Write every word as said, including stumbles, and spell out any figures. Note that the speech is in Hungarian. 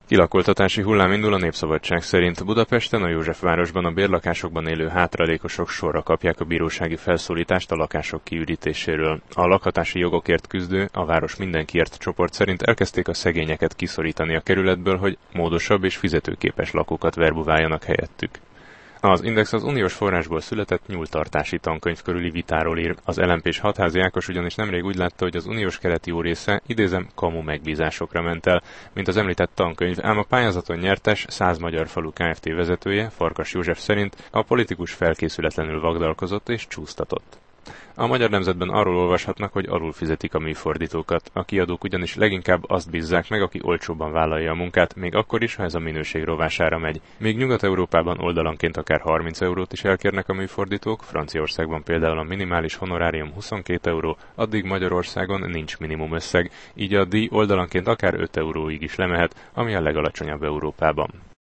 Kilakoltatási hullám indul a Népszabadság szerint. Budapesten, a Józsefvárosban a bérlakásokban élő hátralékosok sorra kapják a bírósági felszólítást a lakások kiürítéséről. A lakhatási jogokért küzdő, a Város Mindenkiért csoport szerint elkezdték a szegényeket kiszorítani a kerületből, hogy módosabb és fizetőképes lakókat verbuváljanak helyettük. Az Index az uniós forrásból született nyúltartási tankönyv körüli vitáról ír. Az el em pés Hatházi Ákos ugyanis nemrég úgy látta, hogy az uniós keret jó része, idézem, kamu megbízásokra ment el, mint az említett tankönyv, ám a pályázaton nyertes száz Magyar Falu Kft. Vezetője, Farkas József szerint a politikus felkészületlenül vagdalkozott és csúsztatott. A Magyar Nemzetben arról olvashatnak, hogy alul fizetik a műfordítókat. A kiadók ugyanis leginkább azt bízzák meg, aki olcsóbban vállalja a munkát, még akkor is, ha ez a minőség rovására megy. Míg Nyugat-Európában oldalanként akár harminc eurót is elkérnek a műfordítók, Franciaországban például a minimális honorárium huszonkét euró, addig Magyarországon nincs minimum összeg, így a díj oldalanként akár öt euróig is lemehet, ami a legalacsonyabb Európában.